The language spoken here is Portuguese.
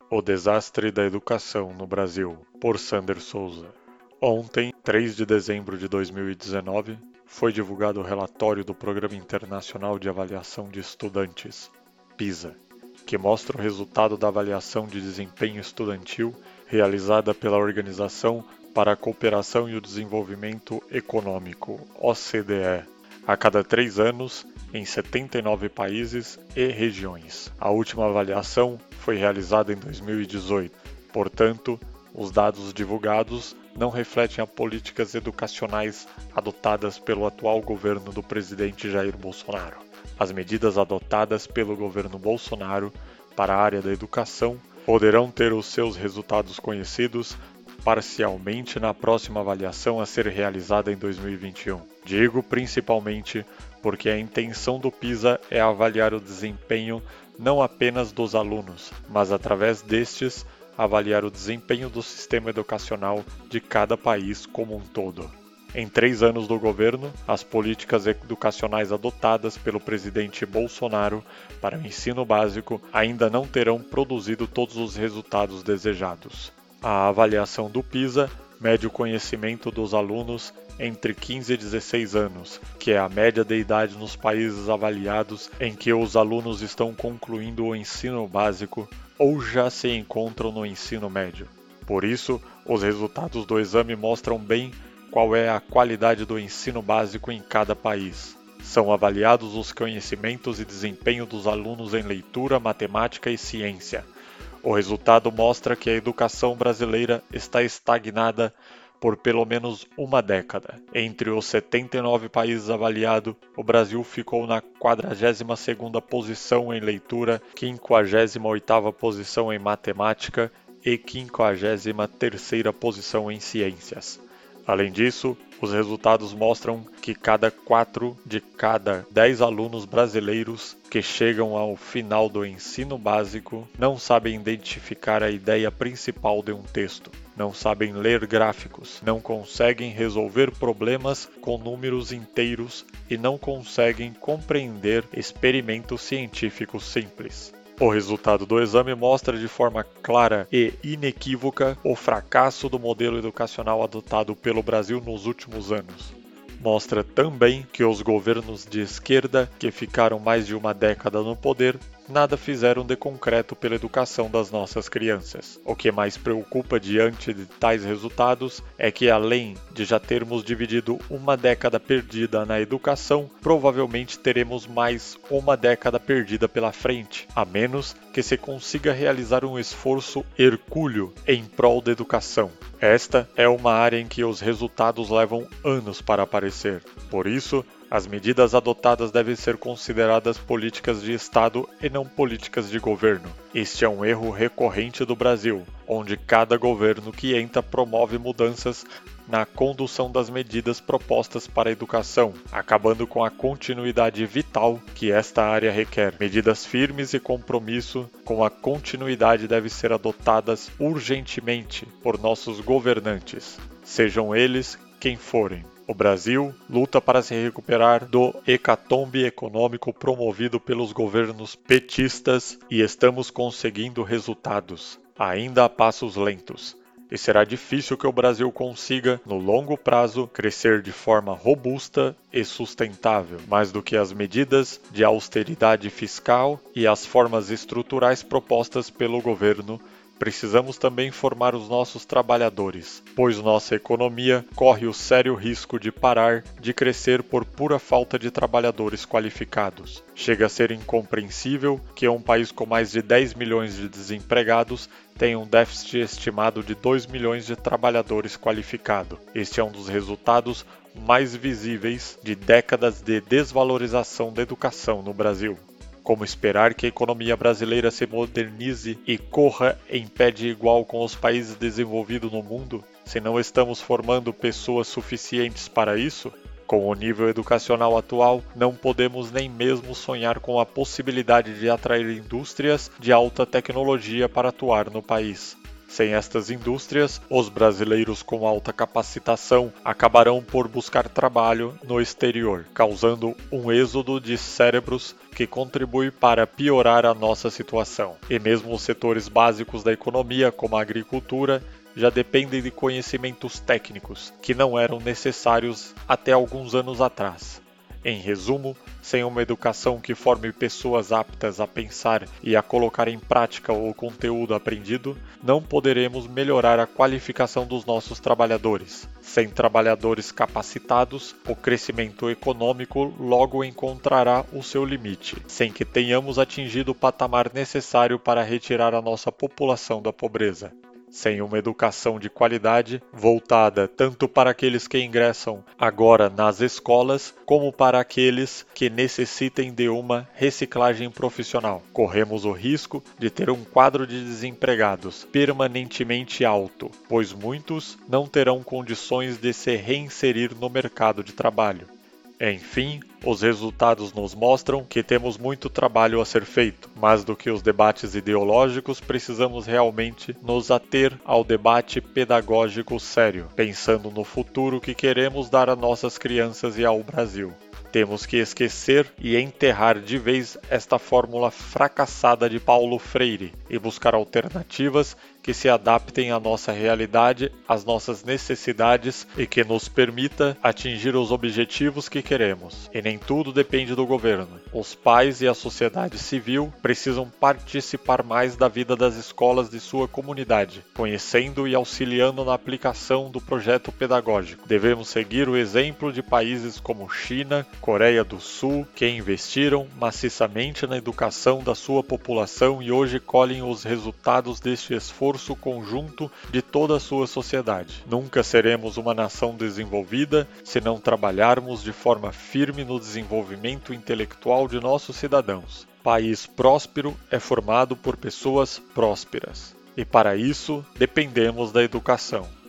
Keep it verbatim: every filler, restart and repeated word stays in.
O desastre da educação no Brasil, por Sander Souza. Ontem, três de dezembro de dois mil e dezenove, foi divulgado o relatório do Programa Internacional de Avaliação de Estudantes, PISA, que mostra o resultado da avaliação de desempenho estudantil realizada pela Organização para a Cooperação e o Desenvolvimento Econômico, O C D E, a cada três anos, em setenta e nove países e regiões. A última avaliação foi realizada em dois mil e dezoito. Portanto, os dados divulgados não refletem as políticas educacionais adotadas pelo atual governo do presidente Jair Bolsonaro. As medidas adotadas pelo governo Bolsonaro para a área da educação poderão ter os seus resultados conhecidos parcialmente na próxima avaliação a ser realizada em dois mil e vinte e um. Digo principalmente porque a intenção do PISA é avaliar o desempenho não apenas dos alunos, mas através destes avaliar o desempenho do sistema educacional de cada país como um todo. Em três anos do governo, as políticas educacionais adotadas pelo presidente Bolsonaro para o ensino básico ainda não terão produzido todos os resultados desejados. A avaliação do PISA mede o conhecimento dos alunos entre quinze e dezesseis anos, que é a média de idade nos países avaliados em que os alunos estão concluindo o ensino básico ou já se encontram no ensino médio. Por isso, os resultados do exame mostram bem qual é a qualidade do ensino básico em cada país. São avaliados os conhecimentos e desempenho dos alunos em leitura, matemática e ciência. O resultado mostra que a educação brasileira está estagnada por pelo menos uma década. Entre os setenta e nove países avaliados, o Brasil ficou na quadragésima segunda posição em leitura, quinquagésima oitava posição em matemática e quinquagésima terceira posição em ciências. Além disso, os resultados mostram que cada quatro de cada dez alunos brasileiros que chegam ao final do ensino básico não sabem identificar a ideia principal de um texto, não sabem ler gráficos, não conseguem resolver problemas com números inteiros e não conseguem compreender experimentos científicos simples. O resultado do exame mostra de forma clara e inequívoca o fracasso do modelo educacional adotado pelo Brasil nos últimos anos. Mostra também que os governos de esquerda, que ficaram mais de uma década no poder, nada fizeram de concreto pela educação das nossas crianças. O que mais preocupa diante de tais resultados é que, além de já termos dividido uma década perdida na educação, provavelmente teremos mais uma década perdida pela frente, a menos que se consiga realizar um esforço hercúleo em prol da educação. Esta é uma área em que os resultados levam anos para aparecer. Por isso, as medidas adotadas devem ser consideradas políticas de Estado e não políticas de governo. Este é um erro recorrente do Brasil, onde cada governo que entra promove mudanças na condução das medidas propostas para a educação, acabando com a continuidade vital que esta área requer. Medidas firmes e compromisso com a continuidade devem ser adotadas urgentemente por nossos governantes, sejam eles quem forem. O Brasil luta para se recuperar do hecatombe econômico promovido pelos governos petistas e estamos conseguindo resultados, ainda a passos lentos. E será difícil que o Brasil consiga, no longo prazo, crescer de forma robusta e sustentável, mais do que as medidas de austeridade fiscal e as formas estruturais propostas pelo governo. Precisamos também formar os nossos trabalhadores, pois nossa economia corre o sério risco de parar de crescer por pura falta de trabalhadores qualificados. Chega a ser incompreensível que um país com mais de dez milhões de desempregados tenha um déficit estimado de dois milhões de trabalhadores qualificados. Este é um dos resultados mais visíveis de décadas de desvalorização da educação no Brasil. Como esperar que a economia brasileira se modernize e corra em pé de igual com os países desenvolvidos no mundo, se não estamos formando pessoas suficientes para isso? Com o nível educacional atual, não podemos nem mesmo sonhar com a possibilidade de atrair indústrias de alta tecnologia para atuar no país. Sem estas indústrias, os brasileiros com alta capacitação acabarão por buscar trabalho no exterior, causando um êxodo de cérebros que contribui para piorar a nossa situação. E mesmo os setores básicos da economia, como a agricultura, já dependem de conhecimentos técnicos que não eram necessários até alguns anos atrás. Em resumo, sem uma educação que forme pessoas aptas a pensar e a colocar em prática o conteúdo aprendido, não poderemos melhorar a qualificação dos nossos trabalhadores. Sem trabalhadores capacitados, o crescimento econômico logo encontrará o seu limite, sem que tenhamos atingido o patamar necessário para retirar a nossa população da pobreza. Sem uma educação de qualidade, voltada tanto para aqueles que ingressam agora nas escolas, como para aqueles que necessitem de uma reciclagem profissional, corremos o risco de ter um quadro de desempregados permanentemente alto, pois muitos não terão condições de se reinserir no mercado de trabalho. Enfim, os resultados nos mostram que temos muito trabalho a ser feito. Mais do que os debates ideológicos, precisamos realmente nos ater ao debate pedagógico sério, pensando no futuro que queremos dar a nossas crianças e ao Brasil. Temos que esquecer e enterrar de vez esta fórmula fracassada de Paulo Freire e buscar alternativas que se adaptem à nossa realidade, às nossas necessidades e que nos permita atingir os objetivos que queremos. E nem tudo depende do governo. Os pais e a sociedade civil precisam participar mais da vida das escolas de sua comunidade, conhecendo e auxiliando na aplicação do projeto pedagógico. Devemos seguir o exemplo de países como China, Coreia do Sul, que investiram maciçamente na educação da sua população e hoje colhem os resultados deste esforço conjunto de toda a sua sociedade. Nunca seremos uma nação desenvolvida se não trabalharmos de forma firme no desenvolvimento intelectual de nossos cidadãos. País próspero é formado por pessoas prósperas, e para isso dependemos da educação.